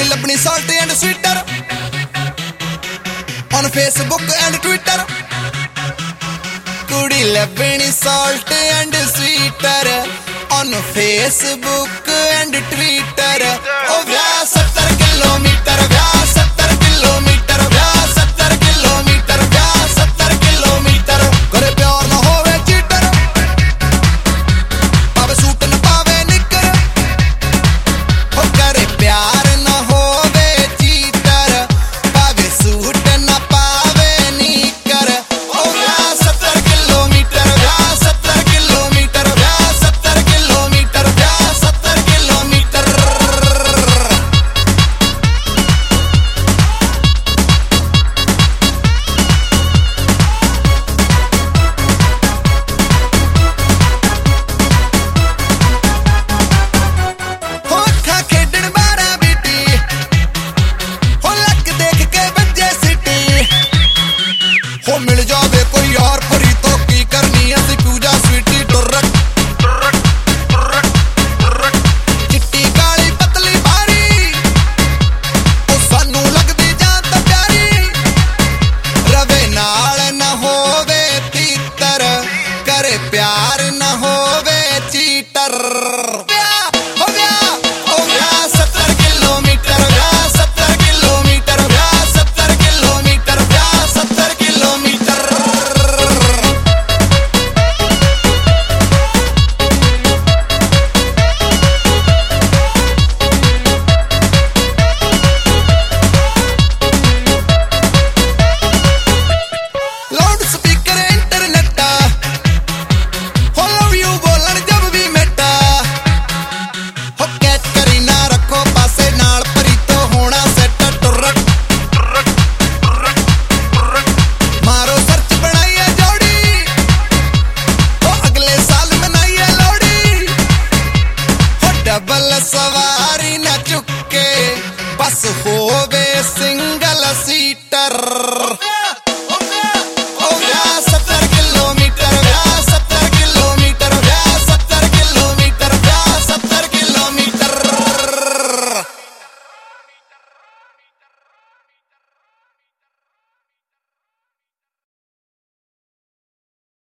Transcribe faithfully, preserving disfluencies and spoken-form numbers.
कुड़ी लभनी salty and sweeter on Facebook and Twitter. कुड़ी लभनी salty and sweeter on Facebook and Twitter. ओ व्याह सत्तर kilometre, व्याह सत्तर किलोमीटर, व्याह सत्तर किलोमीटर, व्याह सत्तर किलोमीटर. करे प्यार ना होवे चीटर, पावे सूट न पावे निकर. ओ करे प्यार ना होवे चीटर, पावे सूट न पावे निकर. ओ व्याह सत्तर किलोमीटर, व्याह सत्तर किलोमीटर, व्याह सत्तर किलोमीटर, व्याह सत्तर किलोमीटर. हो मिल जावे कोई यार परी तो की करनी ऐसी पूजा स्वीटी टुरक टुरक टुरक टुरक. चिट्टी काली पतली भारी ओ सानू लगदी जान तां प्यारी. रवे नाल न होवे तीतर, करे प्यार न होवे चीटर. डबल सवार